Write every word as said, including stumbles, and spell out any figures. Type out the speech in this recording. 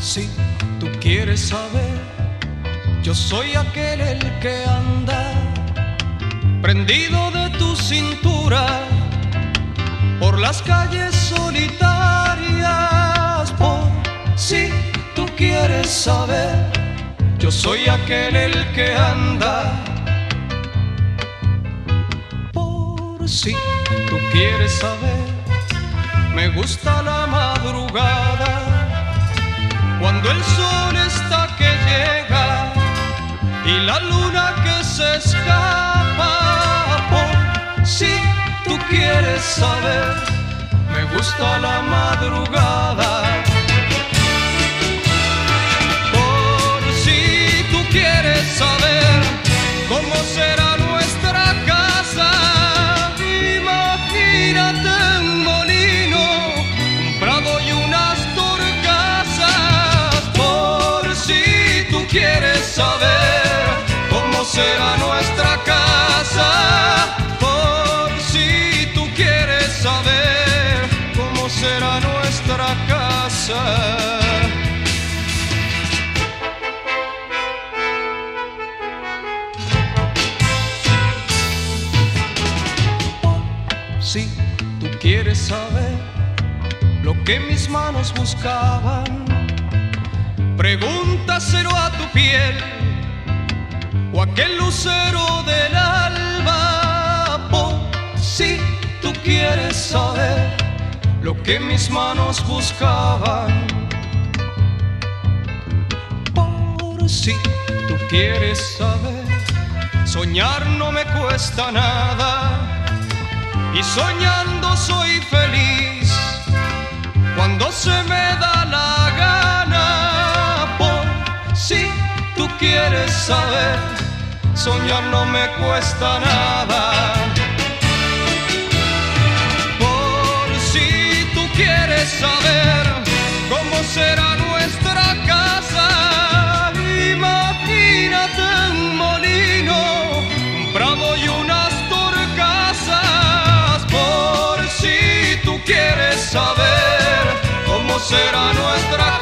Si tú quieres saber, yo soy aquel el que anda prendido de tu cintura por las calles solitarias. Por si tú quieres saber, yo soy aquel el que anda. Por si tú quieres saber, me gusta la madrugada, cuando el sol está que llega y la luna que se escapa. Por si tú quieres saber, me gusta la madrugada. Por si tú quieres saber cómo será nuestra casa, imagínate un molino, un prado y unas torcasas. Por si tú quieres saber cómo será nuestra casa, por si tú quieres saber cómo será nuestra casa. Si tú quieres saber lo que mis manos buscaban, pregúntaselo a tu piel o aquel lucero del alba. Por si tú quieres saber lo que mis manos buscaban, por si tú quieres saber, soñar no me cuesta nada y soñando soy feliz cuando se me da la gana. Por si tú quieres saber, soñar no me cuesta nada. Por si tú quieres saber cómo será nuestra casa, imagínate un molino, un prado y unas torcasas. Por si tú quieres saber cómo será nuestra casa,